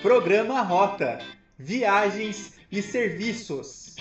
Programa Rota, Viagens e Serviços.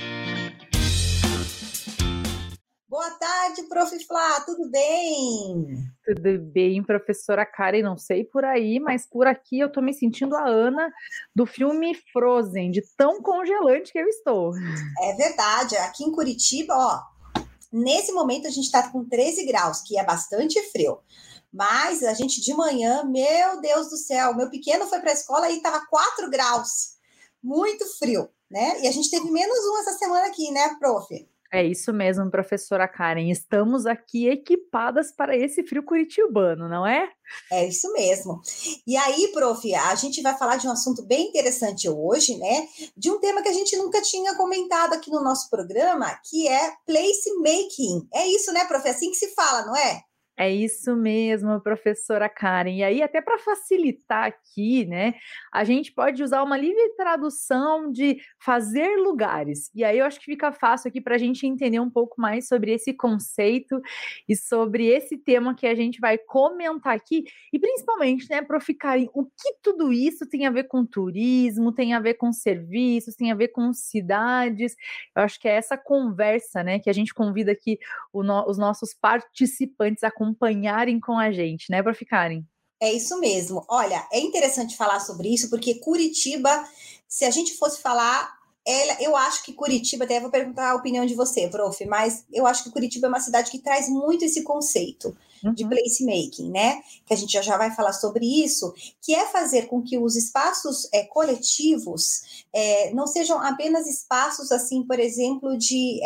Boa tarde, Prof. Flá, tudo bem? Tudo bem, professora Karen, não sei por aí, mas por aqui eu tô me sentindo a Ana do filme Frozen, de tão congelante que eu estou. É verdade, aqui em Curitiba, ó, nesse momento a gente tá com 13 graus, que é bastante frio. Mas a gente de manhã, meu Deus do céu, meu pequeno foi para a escola e tava 4 graus. Muito frio, né? E a gente teve -1 essa semana aqui, né, prof? É isso mesmo, professora Karen. Estamos aqui equipadas para esse frio curitibano, não é? É isso mesmo. E aí, prof, a gente vai falar de um assunto bem interessante hoje, né? De um tema que a gente nunca tinha comentado aqui no nosso programa, que é placemaking. É isso, né, prof? É assim que se fala, não é? É isso mesmo, professora Karen. E aí, até para facilitar aqui, né, a gente pode usar uma livre tradução de fazer lugares. E aí eu acho que fica fácil aqui para a gente entender um pouco mais sobre esse conceito e sobre esse tema que a gente vai comentar aqui. E principalmente, né, Prof. Karen, o que tudo isso tem a ver com turismo, tem a ver com serviços, tem a ver com cidades. Eu acho que é essa conversa, né, que a gente convida aqui os nossos participantes a acompanharem com a gente, né, para ficarem. É isso mesmo. Olha, é interessante falar sobre isso, porque Curitiba, se a gente fosse falar, eu acho que Curitiba, até vou perguntar a opinião de você, prof, mas eu acho que Curitiba é uma cidade que traz muito esse conceito de placemaking, né? Que a gente já vai falar sobre isso, que é fazer com que os espaços coletivos não sejam apenas espaços, assim, por exemplo, de...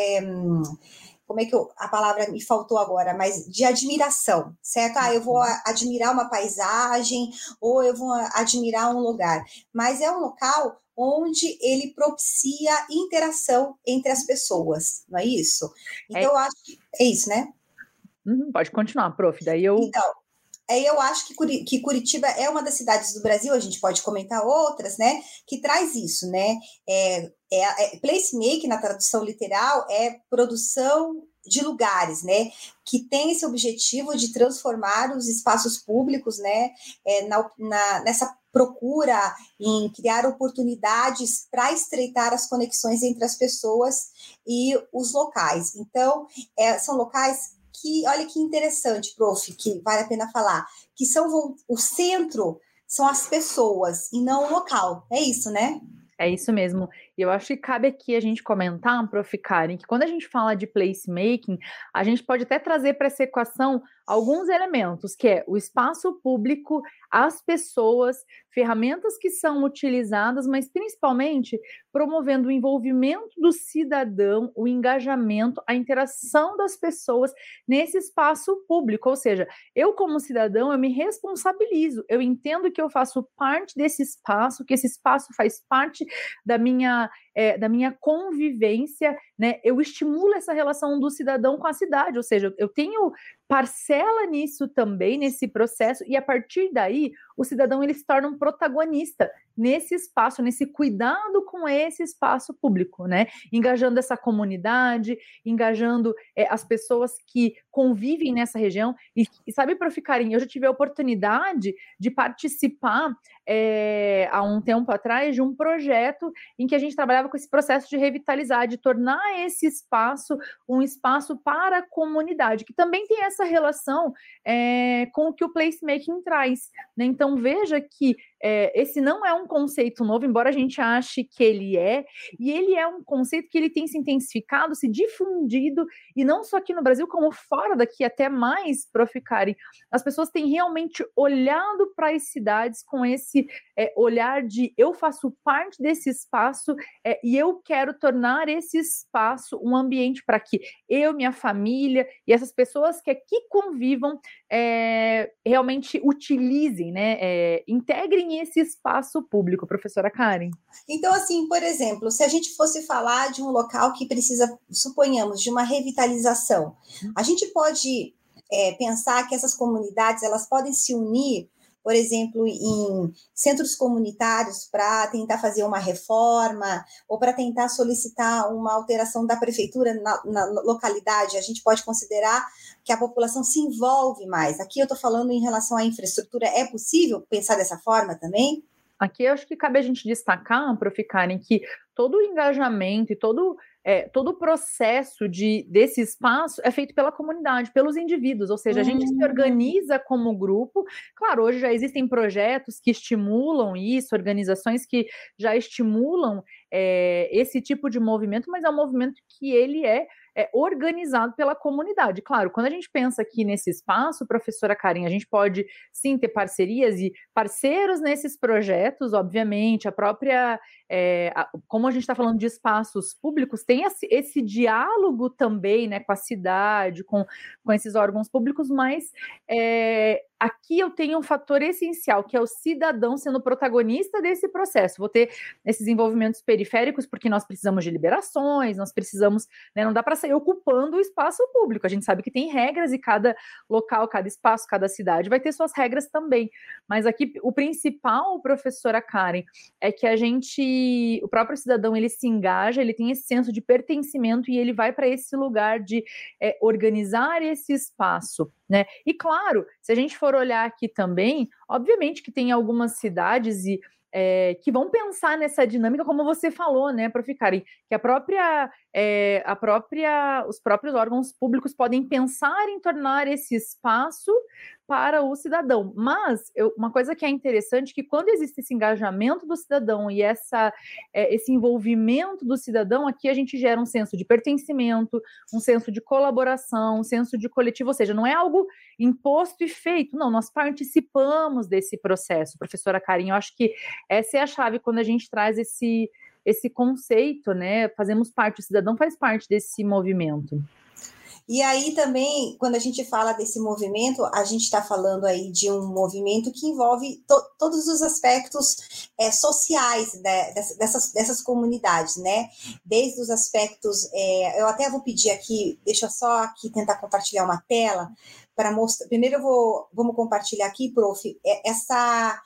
como é que a palavra me faltou agora, mas de admiração, certo? Eu vou admirar uma paisagem ou eu vou admirar um lugar, mas é um local onde ele propicia interação entre as pessoas, não é isso? Então, eu acho que é isso, né? Pode continuar, prof, Então, eu acho que Curitiba é uma das cidades do Brasil, a gente pode comentar outras, né, que traz isso, né, placemaking, na tradução literal, é produção de lugares, né, que tem esse objetivo de transformar os espaços públicos, né, nessa procura em criar oportunidades para estreitar as conexões entre as pessoas e os locais. Então, são locais que, olha que interessante, prof, que vale a pena falar, que o centro são as pessoas e não o local. É isso, né? É isso mesmo. E eu acho que cabe aqui a gente comentar, Prof. Karen, que quando a gente fala de placemaking, a gente pode até trazer para essa equação alguns elementos, que é o espaço público, as pessoas, ferramentas que são utilizadas, mas principalmente promovendo o envolvimento do cidadão, o engajamento, a interação das pessoas nesse espaço público. Ou seja, eu como cidadão, eu me responsabilizo, eu entendo que eu faço parte desse espaço, que esse espaço faz parte da minha convivência, né? Eu estimulo essa relação do cidadão com a cidade, ou seja, eu tenho parcela nisso também, nesse processo, e a partir daí, o cidadão ele se torna um protagonista nesse espaço, nesse cuidado com esse espaço público, né? Engajando essa comunidade, engajando as pessoas que convivem nessa região. E sabe, Prof. Karen, eu já tive a oportunidade de participar há um tempo atrás de um projeto em que a gente trabalhava com esse processo de revitalizar, de tornar esse espaço um espaço para a comunidade, que também tem essa relação com o que o placemaking traz, né? Então veja que esse não é um conceito novo, embora a gente ache que ele é, e ele é um conceito que ele tem se intensificado, se difundido, e não só aqui no Brasil, como fora daqui, até mais, Prof. Karen. As pessoas têm realmente olhado para as cidades com esse olhar de eu faço parte desse espaço e eu quero tornar esse espaço um ambiente para que eu, minha família e essas pessoas que aqui convivam realmente utilizem, né, integrem esse espaço público, professora Karen. Então, assim, por exemplo, se a gente fosse falar de um local que precisa, suponhamos, de uma revitalização, a gente pode pensar que essas comunidades elas podem se unir, por exemplo, em centros comunitários para tentar fazer uma reforma ou para tentar solicitar uma alteração da prefeitura na localidade. A gente pode considerar que a população se envolve mais. Aqui eu estou falando em relação à infraestrutura. É possível pensar dessa forma também? Aqui eu acho que cabe a gente destacar, Prof. Karen, que todo o engajamento e todo o processo desse espaço é feito pela comunidade, pelos indivíduos, ou seja, a gente se organiza como grupo. Claro, hoje já existem projetos que estimulam isso, organizações que já estimulam esse tipo de movimento, mas é um movimento que ele é organizado pela comunidade. Claro, quando a gente pensa aqui nesse espaço, professora Karen, a gente pode sim ter parcerias e parceiros nesses projetos, obviamente, a própria, como a gente está falando de espaços públicos, tem esse diálogo também, né, com a cidade, com esses órgãos públicos, mas aqui eu tenho um fator essencial, que é o cidadão sendo protagonista desse processo. Vou ter esses envolvimentos periféricos, porque nós precisamos de liberações, nós precisamos, né, não dá para sair ocupando o espaço público. A gente sabe que tem regras e cada local, cada espaço, cada cidade vai ter suas regras também. Mas aqui o principal, professora Karen, é que o próprio cidadão, ele se engaja, ele tem esse senso de pertencimento e ele vai para esse lugar de organizar esse espaço, né? E claro, se a gente for olhar aqui também, obviamente que tem algumas cidades que vão pensar nessa dinâmica, como você falou, né, Prof. Karen, que os próprios órgãos públicos podem pensar em tornar esse espaço para o cidadão. Mas uma coisa que é interessante é que quando existe esse engajamento do cidadão e esse envolvimento do cidadão, aqui a gente gera um senso de pertencimento, um senso de colaboração, um senso de coletivo, ou seja, não é algo imposto e feito, não, nós participamos desse processo. Professora Karen, eu acho que essa é a chave quando a gente traz esse conceito, né? Fazemos parte, o cidadão faz parte desse movimento. E aí também, quando a gente fala desse movimento, a gente está falando aí de um movimento que envolve todos os aspectos sociais, né, dessas comunidades, né? Desde os aspectos, eu até vou pedir aqui, deixa eu só aqui tentar compartilhar uma tela para mostrar. Primeiro vamos compartilhar aqui, prof, essa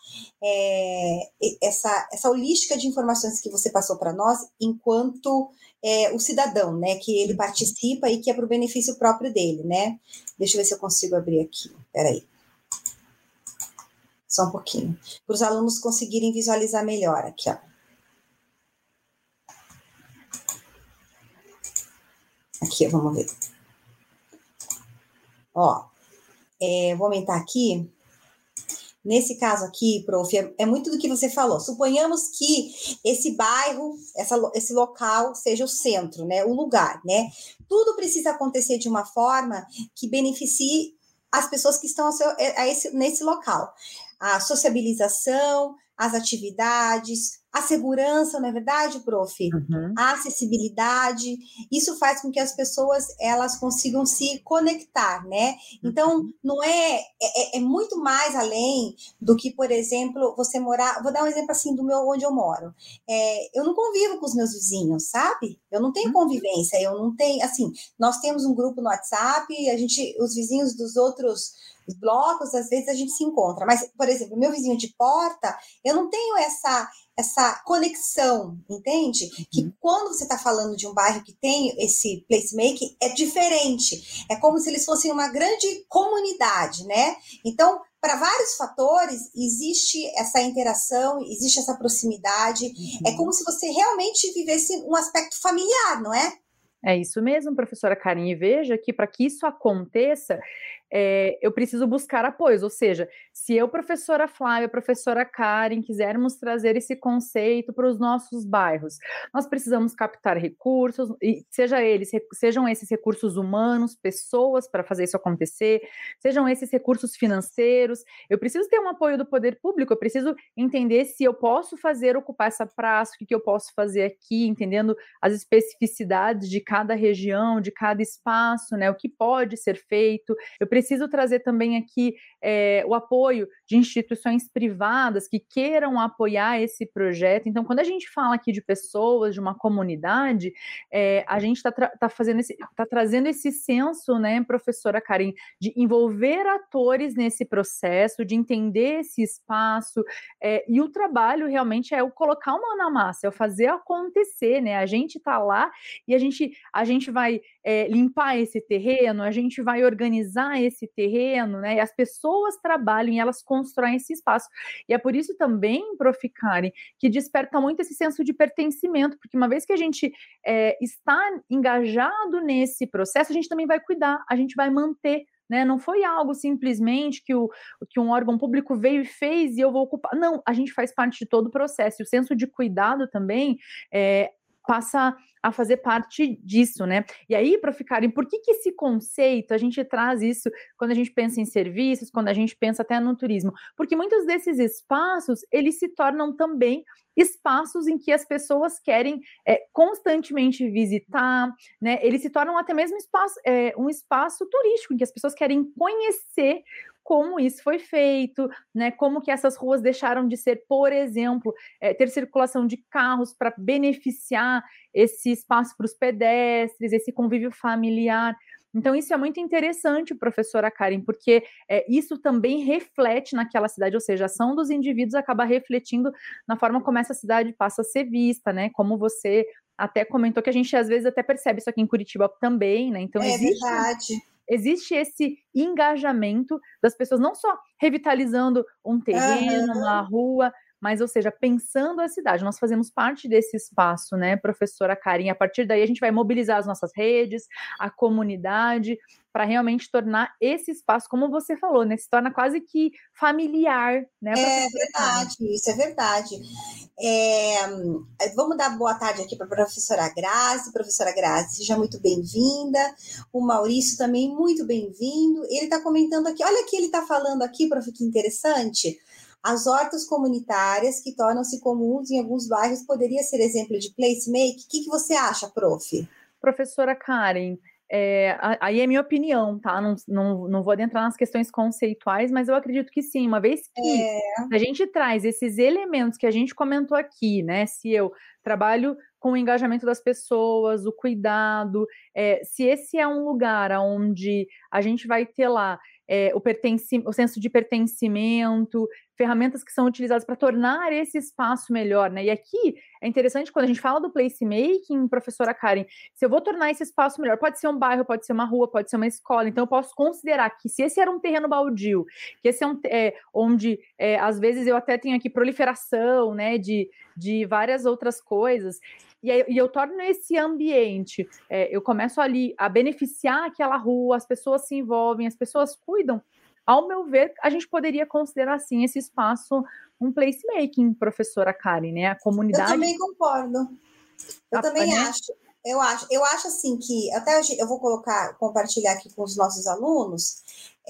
holística de informações que você passou para nós enquanto o cidadão, né, que ele participa e que é para o benefício próprio dele, né? Deixa eu ver se eu consigo abrir aqui. Peraí. Só um pouquinho. Para os alunos conseguirem visualizar melhor aqui, ó. Aqui, vamos ver. Ó, vou aumentar aqui. Nesse caso aqui, prof, é muito do que você falou. Suponhamos que esse bairro, esse local seja o centro, né, o lugar, né? Tudo precisa acontecer de uma forma que beneficie as pessoas que estão nesse local. A sociabilização, as atividades, a segurança, não é verdade, prof? Uhum. A acessibilidade, isso faz com que as pessoas, elas consigam se conectar, né? Então, não é muito mais além do que, por exemplo, você morar, vou dar um exemplo assim onde eu moro. Eu não convivo com os meus vizinhos, sabe? Eu não tenho convivência, eu não tenho, assim, nós temos um grupo no WhatsApp, os vizinhos dos outros blocos, às vezes a gente se encontra, mas, por exemplo, meu vizinho de porta, eu não tenho essa conexão, entende? Que quando você está falando de um bairro que tem esse placemaking, é diferente, é como se eles fossem uma grande comunidade, né? Então, para vários fatores, existe essa interação, existe essa proximidade, é como se você realmente vivesse um aspecto familiar, não é? É isso mesmo, professora Karen, e veja que para que isso aconteça, eu preciso buscar apoios, ou seja, se eu, professora Flávia, professora Karen, quisermos trazer esse conceito para os nossos bairros, nós precisamos captar recursos, e sejam esses recursos humanos, pessoas para fazer isso acontecer, sejam esses recursos financeiros, eu preciso ter um apoio do poder público, eu preciso entender se eu posso ocupar essa praça, o que eu posso fazer aqui, entendendo as especificidades de cada região, de cada espaço, né, o que pode ser feito. Eu preciso trazer também aqui o apoio de instituições privadas que queiram apoiar esse projeto. Então, quando a gente fala aqui de pessoas, de uma comunidade, a gente está trazendo esse senso, né, professora Karen, de envolver atores nesse processo, de entender esse espaço, e o trabalho realmente é o colocar a mão na massa, é o fazer acontecer, né? A gente está lá e a gente vai limpar esse terreno, a gente vai organizar esse terreno, né? E as pessoas trabalham e elas constroem esse espaço. E é por isso também, Prof. Karen, que desperta muito esse senso de pertencimento, porque uma vez que a gente está engajado nesse processo, a gente também vai cuidar, a gente vai manter, né? Não foi algo simplesmente que um órgão público veio e fez e eu vou ocupar. Não, a gente faz parte de todo o processo. E o senso de cuidado também passa a fazer parte disso, né? E aí, Prof. Karen, por que esse conceito, a gente traz isso quando a gente pensa em serviços, quando a gente pensa até no turismo? Porque muitos desses espaços, eles se tornam também espaços em que as pessoas querem constantemente visitar, né? Eles se tornam até mesmo um espaço turístico, em que as pessoas querem conhecer como isso foi feito, né? Como que essas ruas deixaram de ser, por exemplo, ter circulação de carros para beneficiar esse espaço para os pedestres, esse convívio familiar. Então, isso é muito interessante, professora Karen, porque isso também reflete naquela cidade, ou seja, a ação dos indivíduos acaba refletindo na forma como essa cidade passa a ser vista, né? Como você até comentou que a gente às vezes até percebe isso aqui em Curitiba também, né? Então, existe esse engajamento das pessoas, não só revitalizando um terreno, uma rua, mas, ou seja, pensando a cidade. Nós fazemos parte desse espaço, né, professora Karen? A partir daí a gente vai mobilizar as nossas redes, a comunidade, para realmente tornar esse espaço, como você falou, né, se torna quase que familiar, né? É verdade, isso é verdade. Vamos dar boa tarde aqui para a professora Grazi. Professora Grazi, seja muito bem-vinda. O Maurício também, muito bem-vindo. Ele está comentando aqui, olha aqui, ele está falando aqui, prof, que interessante. As hortas comunitárias que tornam-se comuns em alguns bairros poderia ser exemplo de placemaking? O que você acha, prof? Professora Karen, aí é minha opinião, tá? Não vou adentrar nas questões conceituais, mas eu acredito que sim, uma vez que a gente traz esses elementos que a gente comentou aqui, né? Se eu trabalho com o engajamento das pessoas, o cuidado, se esse é um lugar onde a gente vai ter lá o senso de pertencimento, ferramentas que são utilizadas para tornar esse espaço melhor, né? E aqui é interessante quando a gente fala do placemaking, professora Karen, se eu vou tornar esse espaço melhor, pode ser um bairro, pode ser uma rua, pode ser uma escola, então eu posso considerar que se esse era um terreno baldio, que esse onde às vezes eu até tenho aqui proliferação, né, de várias outras coisas, e eu torno esse ambiente, eu começo ali a beneficiar aquela rua, as pessoas se envolvem, as pessoas cuidam. Ao meu ver, a gente poderia considerar, assim, esse espaço um placemaking, professora Karen, né? A comunidade... Eu também concordo. Eu também acho. Eu acho assim que, até eu vou compartilhar aqui com os nossos alunos,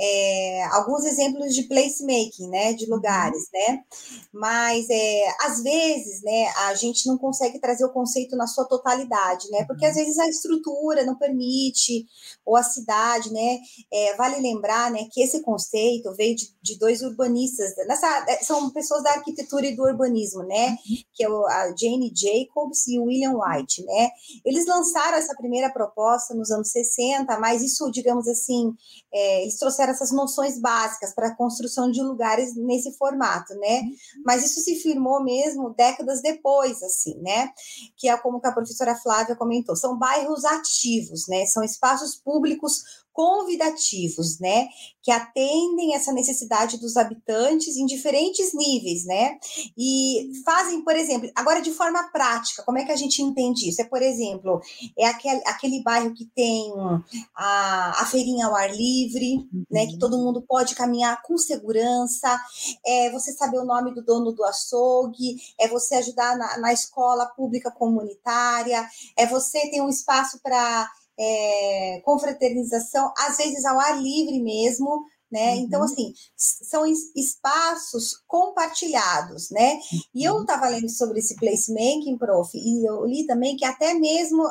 alguns exemplos de placemaking, né, de lugares, né, mas às vezes, né, a gente não consegue trazer o conceito na sua totalidade, né, porque às vezes a estrutura não permite, ou a cidade, né, vale lembrar, né, que esse conceito veio de dois urbanistas, são pessoas da arquitetura e do urbanismo, né, que é a Jane Jacobs e o William White, né, eles lançaram essa primeira proposta nos anos 60, mas isso, digamos assim, eles trouxeram essas noções básicas para a construção de lugares nesse formato, né? Mas isso se firmou mesmo décadas depois, assim, né? Que é como que a professora Flávia comentou, são bairros ativos, né? São espaços públicos convidativos, né, que atendem essa necessidade dos habitantes em diferentes níveis, né, e fazem, por exemplo, agora de forma prática, como é que a gente entende isso? Por exemplo, aquele bairro que tem a feirinha ao ar livre, né, que todo mundo pode caminhar com segurança, você saber o nome do dono do açougue, você ajudar na escola pública comunitária, você ter um espaço para confraternização, às vezes ao ar livre mesmo, né? Então, assim, são espaços compartilhados, né? E eu estava lendo sobre esse placemaking, prof, e eu li também que até mesmo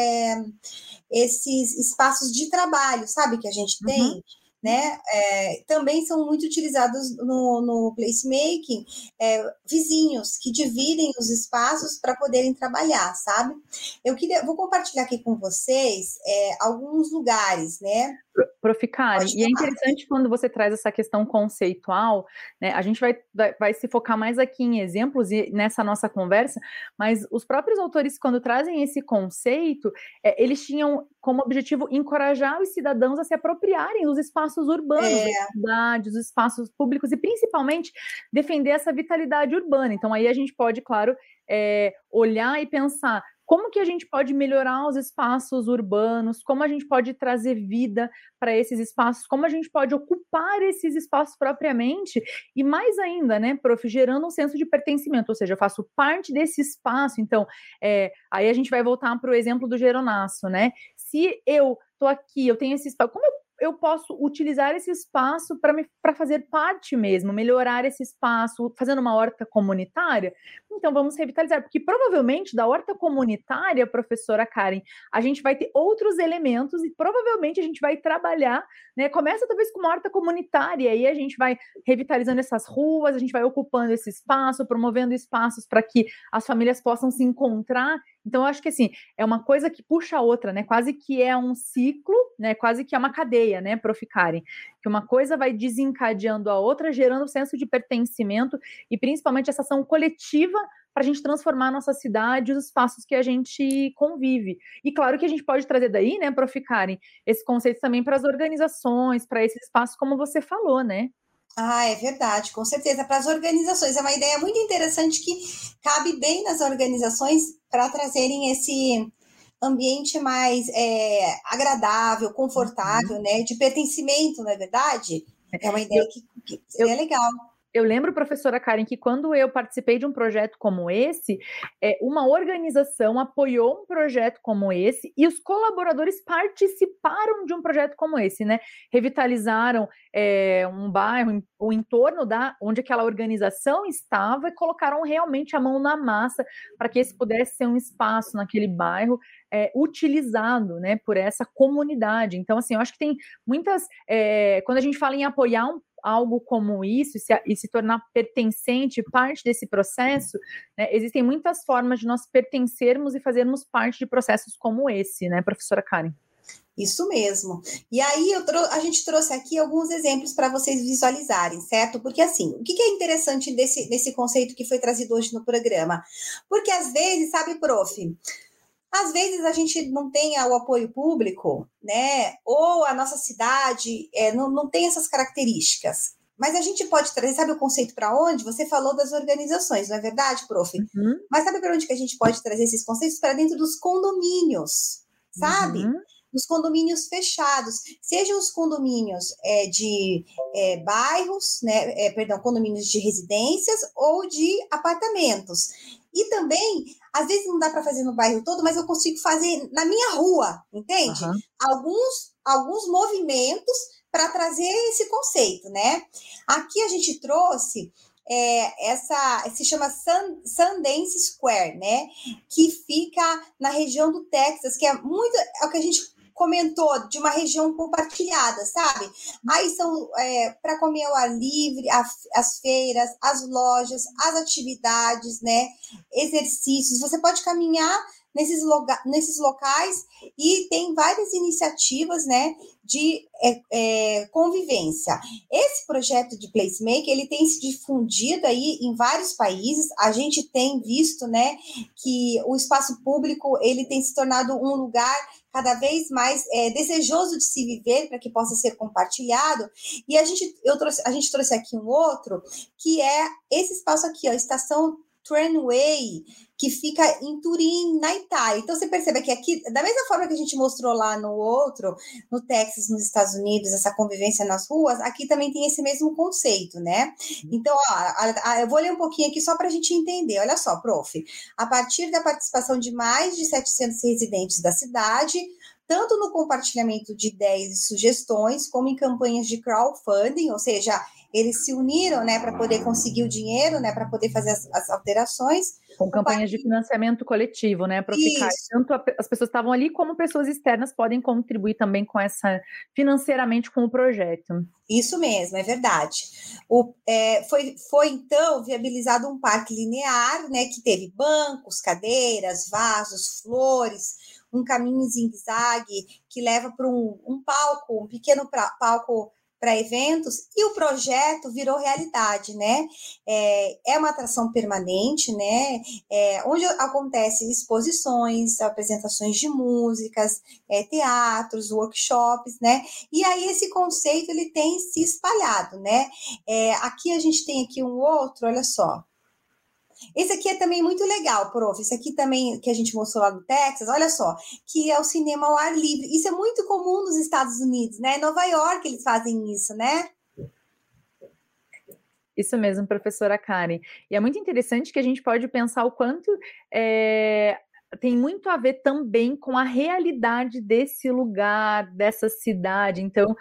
esses espaços de trabalho, sabe, que a gente tem, né? Também são muito utilizados no placemaking, vizinhos que dividem os espaços para poderem trabalhar, sabe? Vou compartilhar aqui com vocês alguns lugares, né? Prof. Karen, e é interessante quando você traz essa questão conceitual, né? A gente vai se focar mais aqui em exemplos e nessa nossa conversa, mas os próprios autores, quando trazem esse conceito, eles tinham como objetivo encorajar os cidadãos a se apropriarem dos espaços urbanos, das cidades, dos espaços públicos, e principalmente defender essa vitalidade urbana. Então, aí a gente pode, claro, olhar e pensar como que a gente pode melhorar os espaços urbanos, como a gente pode trazer vida para esses espaços, como a gente pode ocupar esses espaços propriamente, e mais ainda, né, prof, gerando um senso de pertencimento, ou seja, eu faço parte desse espaço. Então, aí a gente vai voltar para o exemplo do Geronasso, né? Se eu estou aqui, eu tenho esse espaço, como eu posso utilizar esse espaço para fazer parte mesmo, melhorar esse espaço, fazendo uma horta comunitária? Então, vamos revitalizar, porque provavelmente da horta comunitária, professora Karen, a gente vai ter outros elementos e provavelmente a gente vai trabalhar, né? Começa talvez com uma horta comunitária, e aí a gente vai revitalizando essas ruas, a gente vai ocupando esse espaço, promovendo espaços para que as famílias possam se encontrar. Então, eu acho que assim, é uma coisa que puxa a outra, né? Quase que é um ciclo, né? Quase que é uma cadeia, né, prof. Karen? Que uma coisa vai desencadeando a outra, gerando um senso de pertencimento e principalmente essa ação coletiva para a gente transformar a nossa cidade, os espaços que a gente convive. E claro que a gente pode trazer daí, né, prof. Karen, esse conceito também para as organizações, para esses espaços, como você falou, né? Ah, é verdade, com certeza. Para as organizações, é uma ideia muito interessante que cabe bem nas organizações para trazerem esse ambiente mais agradável, confortável, né? De pertencimento, não é verdade? É uma ideia que seria legal. Eu lembro, professora Karen, que quando eu participei de um projeto como esse, uma organização apoiou um projeto como esse e os colaboradores participaram de um projeto como esse, né? Revitalizaram um bairro, o entorno onde aquela organização estava e colocaram realmente a mão na massa para que esse pudesse ser um espaço naquele bairro utilizado, né, por essa comunidade. Então, assim, eu acho que tem muitas... quando a gente fala em apoiar algo como isso e se tornar pertencente, parte desse processo, né, existem muitas formas de nós pertencermos e fazermos parte de processos como esse, né, professora Karen? Isso mesmo. E aí a gente trouxe aqui alguns exemplos para vocês visualizarem, certo? Porque assim, o que é interessante desse conceito que foi trazido hoje no programa? Porque às vezes, sabe, prof, às vezes a gente não tem o apoio público, né? Ou a nossa cidade não tem essas características. Mas a gente pode trazer, sabe o conceito para onde? Você falou das organizações, não é verdade, prof? Uhum. Mas sabe para onde que a gente pode trazer esses conceitos? Para dentro dos condomínios, sabe? Uhum. Dos condomínios fechados, sejam os condomínios de bairros, né? Condomínios de residências ou de apartamentos. E também, às vezes não dá para fazer no bairro todo, mas eu consigo fazer na minha rua, entende? Uhum. Alguns movimentos para trazer esse conceito, né? Aqui a gente trouxe se chama Sundance Square, né? Que fica na região do Texas, que é o que a gente comentou, de uma região compartilhada, sabe? Aí são para comer ao ar livre, as feiras, as lojas, as atividades, né? Exercícios. Você pode caminhar nesses locais e tem várias iniciativas, né, de convivência. Esse projeto de Placemaker, ele tem se difundido aí em vários países. A gente tem visto, né, que o espaço público ele tem se tornado um lugar cada vez mais desejoso de se viver para que possa ser compartilhado. E a gente trouxe aqui um outro, que é esse espaço aqui, ó, Estação Tramway, que fica em Turim, na Itália. Então, você percebe que aqui, da mesma forma que a gente mostrou lá no Texas, nos Estados Unidos, essa convivência nas ruas, aqui também tem esse mesmo conceito, né? Então, eu vou ler um pouquinho aqui só para a gente entender. Olha só, prof. A partir da participação de mais de 700 residentes da cidade, tanto no compartilhamento de ideias e sugestões, como em campanhas de crowdfunding, ou seja, eles se uniram, né, para poder conseguir o dinheiro, né, para poder fazer as alterações. Com campanhas de financiamento coletivo, né, prof. Karen? Tanto as pessoas estavam ali, como pessoas externas podem contribuir também financeiramente com o projeto. Isso mesmo, é verdade. Foi então viabilizado um parque linear, né, que teve bancos, cadeiras, vasos, flores, um caminho em zigue-zague que leva para um palco, um pequeno palco para eventos, e o projeto virou realidade, né? É uma atração permanente, né? Onde acontecem exposições, apresentações de músicas, teatros, workshops, né? E aí esse conceito ele tem se espalhado, né? Aqui a gente tem aqui um outro, olha só. Esse aqui é também muito legal, prof. Esse aqui também que a gente mostrou lá no Texas, olha só, que é o cinema ao ar livre. Isso é muito comum nos Estados Unidos, né? Em Nova York eles fazem isso, né? Isso mesmo, professora Karen. E é muito interessante que a gente pode pensar o quanto tem muito a ver também com a realidade desse lugar, dessa cidade. Então,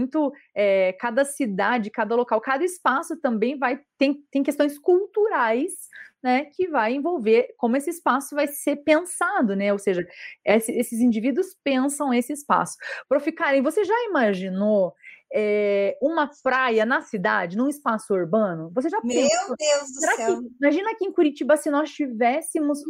cada cidade, cada local, cada espaço também tem questões culturais, né, que vai envolver como esse espaço vai ser pensado, né? Ou seja, esses indivíduos pensam esse espaço. Prof. Karen, você já imaginou uma praia na cidade, num espaço urbano? Você já Meu pensou? Deus do céu! Imagina aqui em Curitiba se nós tivéssemos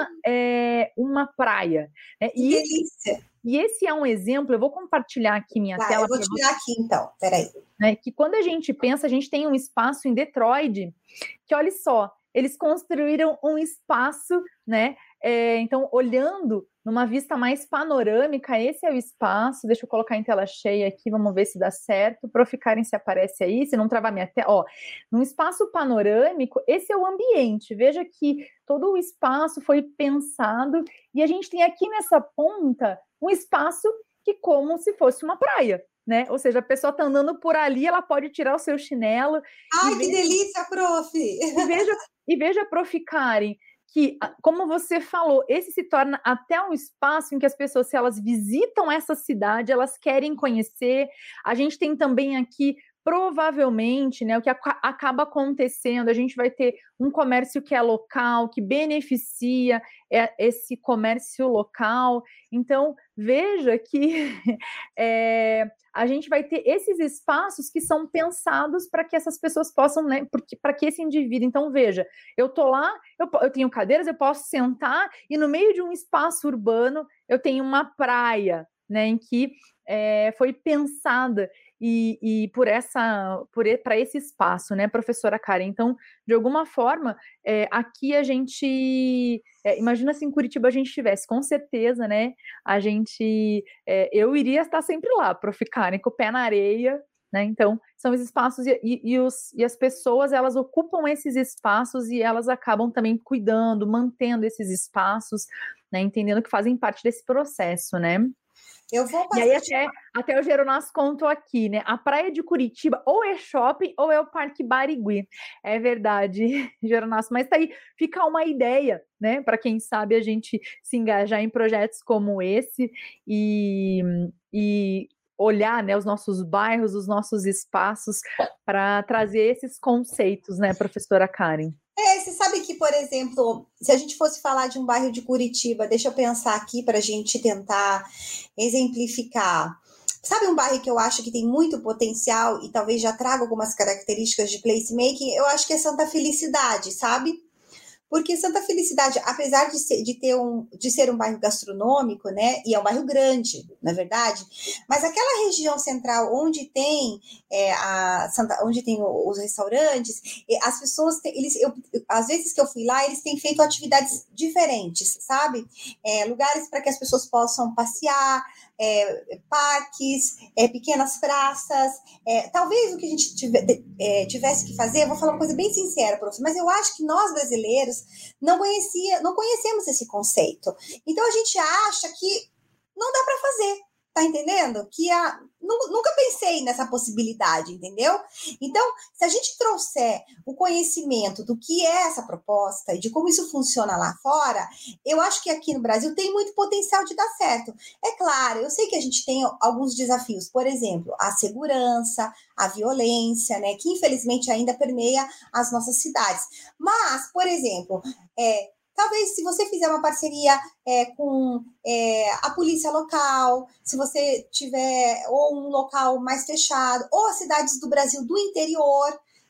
uma praia. Que delícia! E esse é um exemplo, eu vou compartilhar aqui minha tela. Eu vou tirar aqui então, peraí. Né, que quando a gente pensa, a gente tem um espaço em Detroit, que olha só, eles construíram um espaço, né? Então, olhando numa vista mais panorâmica, esse é o espaço. Deixa eu colocar em tela cheia aqui, vamos ver se dá certo. Para ficarem se aparece aí, se não travar minha tela. Ó, num espaço panorâmico, esse é o ambiente. Veja que todo o espaço foi pensado e a gente tem aqui nessa ponta um espaço que como se fosse uma praia, né? Ou seja, a pessoa está andando por ali, ela pode tirar o seu chinelo. Ai, que delícia, prof! E veja, prof. Karen, que, como você falou, esse se torna até um espaço em que as pessoas, se elas visitam essa cidade, elas querem conhecer. A gente tem também aqui, provavelmente, né, o que acaba acontecendo, a gente vai ter um comércio que é local, que beneficia esse comércio local. Então, veja que a gente vai ter esses espaços que são pensados para que essas pessoas possam, né, para que esse indivíduo. Então, veja, eu estou lá, eu tenho cadeiras, eu posso sentar, e no meio de um espaço urbano eu tenho uma praia, né, em que foi pensada e para esse espaço, né, professora Karen? Então, de alguma forma, aqui a gente imagina se em Curitiba a gente tivesse, com certeza, né? Eu iria estar sempre lá, prof. Karen, com o pé na areia, né? Então, são os espaços e as pessoas, elas ocupam esses espaços e elas acabam também cuidando, mantendo esses espaços, né? Entendendo que fazem parte desse processo, né? Eu vou passar. E aí até o Geronasso contou aqui, né? A praia de Curitiba ou é shopping ou é o Parque Barigui. É verdade, Geronasso. Mas tá aí, fica uma ideia, né? Para quem sabe a gente se engajar em projetos como esse e olhar, né, os nossos bairros, os nossos espaços para trazer esses conceitos, né, professora Karen? Você sabe que, por exemplo, se a gente fosse falar de um bairro de Curitiba, deixa eu pensar aqui para a gente tentar exemplificar. Sabe um bairro que eu acho que tem muito potencial e talvez já traga algumas características de placemaking? Eu acho que é Santa Felicidade, sabe? Porque Santa Felicidade, apesar de ser um bairro gastronômico, né, e é um bairro grande, na verdade, mas aquela região central onde tem os restaurantes, as pessoas, às vezes que eu fui lá, eles têm feito atividades diferentes, sabe? Lugares para que as pessoas possam passear, parques, pequenas praças. Talvez o que a gente tivesse que fazer, eu vou falar uma coisa bem sincera, prof, mas eu acho que nós brasileiros não conhecemos esse conceito. Então a gente acha que não dá para fazer, tá entendendo? Nunca pensei nessa possibilidade, entendeu? Então, se a gente trouxer o conhecimento do que é essa proposta e de como isso funciona lá fora, eu acho que aqui no Brasil tem muito potencial de dar certo. É claro, eu sei que a gente tem alguns desafios, por exemplo, a segurança, a violência, né, que infelizmente ainda permeia as nossas cidades. Mas, por exemplo, talvez se você fizer uma parceria com a polícia local, se você tiver ou um local mais fechado, ou as cidades do Brasil do interior,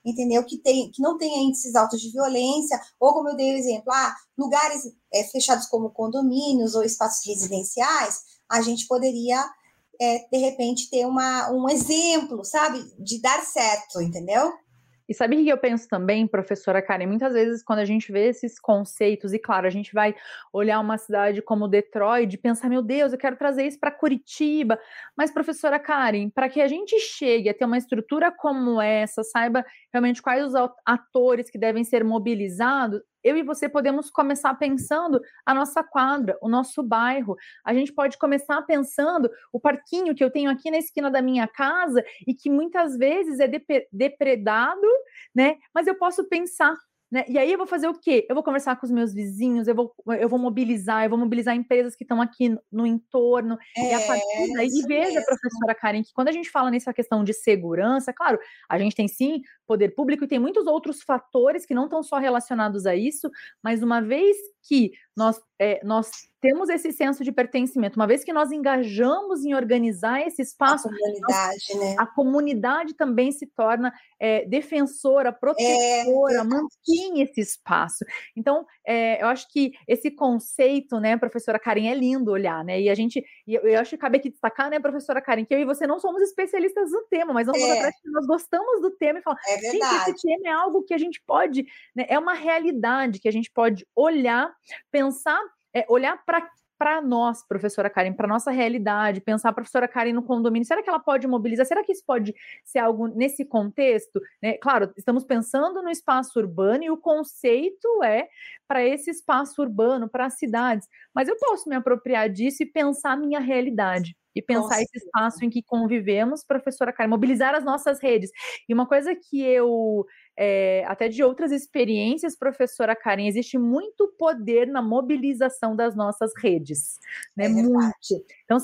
entendeu? Que não tenha índices altos de violência, ou como eu dei o exemplo, lugares fechados como condomínios ou espaços residenciais, a gente poderia, de repente, ter um exemplo, sabe, de dar certo, entendeu? E sabe o que eu penso também, professora Karen? Muitas vezes, quando a gente vê esses conceitos, e claro, a gente vai olhar uma cidade como Detroit e pensar, meu Deus, eu quero trazer isso para Curitiba. Mas, professora Karen, para que a gente chegue a ter uma estrutura como essa, saiba realmente quais os atores que devem ser mobilizados, eu e você podemos começar pensando a nossa quadra, o nosso bairro. A gente pode começar pensando o parquinho que eu tenho aqui na esquina da minha casa e que muitas vezes é depredado, né? Mas eu posso pensar, né? E aí eu vou fazer o quê? Eu vou conversar com os meus vizinhos, eu vou mobilizar empresas que estão aqui no entorno. E a partir daí, e veja, mesmo. professora Karen, que quando a gente fala nessa questão de segurança, claro, a gente tem sim poder público e tem muitos outros fatores que não estão só relacionados a isso, mas uma vez que nós temos esse senso de pertencimento, uma vez que nós engajamos em organizar esse espaço, a comunidade também se torna defensora, protetora, mantém esse espaço. Então, eu acho que esse conceito, né, professora Karen, é lindo olhar, né? E eu acho que cabe aqui destacar, né, professora Karen, que eu e você não somos especialistas no tema, mas nós gostamos do tema e falamos, gente, esse tema é algo que a gente pode, né, é uma realidade que a gente pode olhar, pensar, olhar para nós, professora Karen, para nossa realidade, pensar a professora Karen no condomínio, será que ela pode mobilizar? Será que isso pode ser algo nesse contexto? Né? Claro, estamos pensando no espaço urbano e o conceito é para esse espaço urbano, para as cidades, mas eu posso me apropriar disso e pensar a minha realidade. E pensar esse espaço em que convivemos, professora Karen, mobilizar as nossas redes. E uma coisa que eu, até de outras experiências, professora Karen, existe muito poder na mobilização das nossas redes. Né? Muito. Então,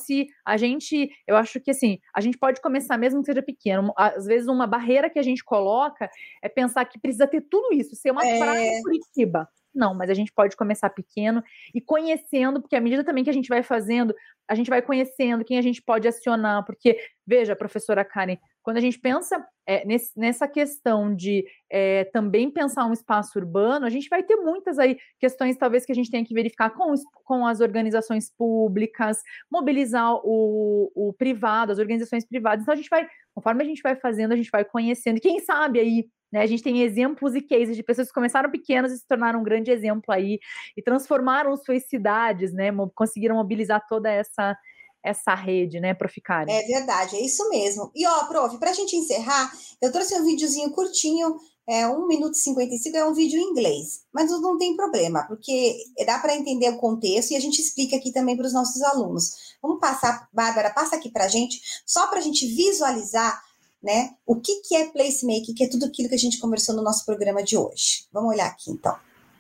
eu acho que assim, a gente pode começar mesmo que seja pequeno. Às vezes, uma barreira que a gente coloca é pensar que precisa ter tudo isso, ser uma praia em Curitiba. Não, mas a gente pode começar pequeno e conhecendo, porque à medida também que a gente vai fazendo, a gente vai conhecendo quem a gente pode acionar, porque, veja, professora Karen, quando a gente pensa nessa questão de também pensar um espaço urbano, a gente vai ter muitas aí questões, talvez, que a gente tenha que verificar com as organizações públicas, mobilizar o privado, as organizações privadas. Então, conforme a gente vai fazendo, a gente vai conhecendo, e quem sabe aí, né, a gente tem exemplos e cases de pessoas que começaram pequenas e se tornaram um grande exemplo aí, e transformaram suas cidades, né, conseguiram mobilizar toda essa rede, né, Prof. Karen? É verdade, é isso mesmo. E Prof, para a gente encerrar, eu trouxe um videozinho curtinho, 1 minuto e 55, é um vídeo em inglês, mas não tem problema, porque dá para entender o contexto e a gente explica aqui também para os nossos alunos. Vamos passar, Bárbara, passa aqui para a gente, só para a gente visualizar, né, o que é placemaking, que é tudo aquilo que a gente conversou no nosso programa de hoje. Vamos olhar aqui, então.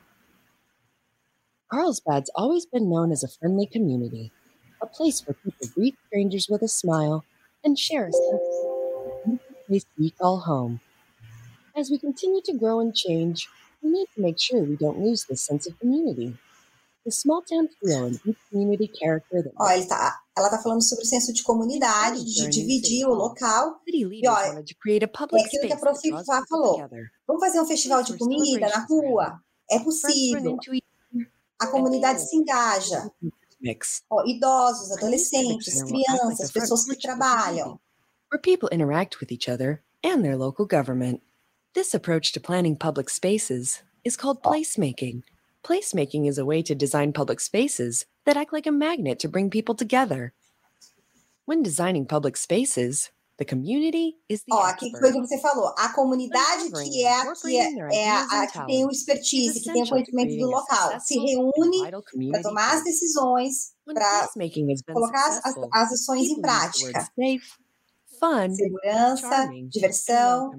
Carlsbad's always been known as a friendly community, a place where people greet strangers with a smile and share a sense of a place we call home. As we continue to grow and change, we need to make sure we don't lose this sense of community. The small town feel and deep community character that ela tá falando sobre o senso de comunidade, de dividir o local. E olha, é aquilo que a Prof. falou. Vamos fazer um festival de comida na rua? É possível. A comunidade se engaja. Idosos, adolescentes, crianças, pessoas que trabalham. Where people interact with each other and their local government. This approach to planning public spaces is called placemaking. Placemaking is a way to design public spaces that act like a magnet to bring people together. When designing public spaces, the community is the expert. Aqui foi o que você falou. A comunidade que tem o expertise, que tem o conhecimento do local, se reúne para tomar as decisões, para colocar as ações em prática. Segurança, diversão.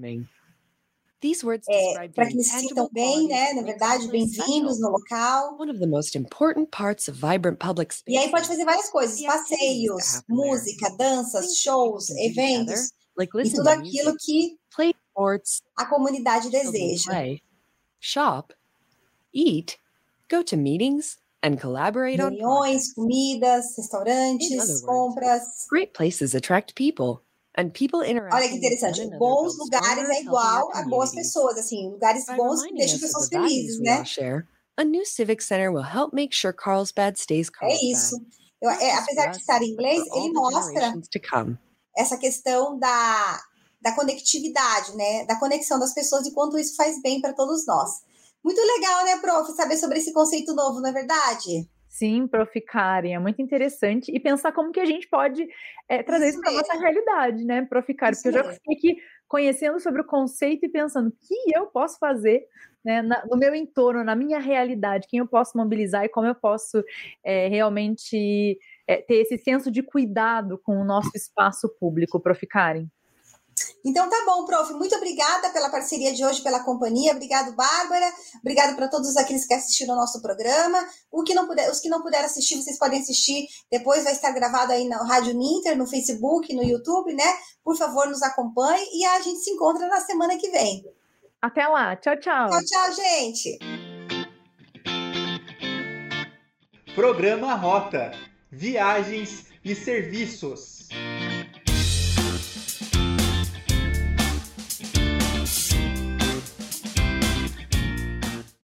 Para que eles se sintam bem, né? Na verdade, bem-vindos no local. E aí pode fazer várias coisas, passeios, música, danças, shows, eventos, e tudo aquilo que a comunidade deseja. Shop, eat, go to meetings, and collaborate reuniões, comidas, restaurantes, compras. Great places attract people. And people Olha que interacting with one interessante. another Bons build lugares stronger, é igual healthier a boas communities. pessoas, assim, lugares By bons reminding deixam us of pessoas the values felizes, we all né? share, a new civic center will help make sure Carlsbad stays É Carlsbad. isso. Not just Apesar for de us, estar em but inglês, for all ele the mostra generations to come. essa questão da conectividade, né? Da conexão das pessoas e quanto isso faz bem para todos nós. Muito legal, né, prof, saber sobre esse conceito novo, não é verdade? Sim, Prof. Karen, é muito interessante. E pensar como que a gente pode trazer isso para a nossa realidade, né, Prof. Karen? Porque eu já fiquei aqui conhecendo sobre o conceito e pensando o que eu posso fazer, né, no meu entorno, na minha realidade, quem eu posso mobilizar e como eu posso realmente ter esse senso de cuidado com o nosso espaço público, Prof. Karen. Então tá bom, prof. Muito obrigada pela parceria de hoje, pela companhia. Obrigado, Bárbara. Obrigado para todos aqueles que assistiram ao nosso programa. Os que não puderam assistir, vocês podem assistir. Depois vai estar gravado aí na Rádio Ninter, no Facebook, no YouTube, né? Por favor, nos acompanhe e a gente se encontra na semana que vem. Até lá. Tchau, tchau. Tchau, tchau, gente. Programa Rota, Viagens e Serviços.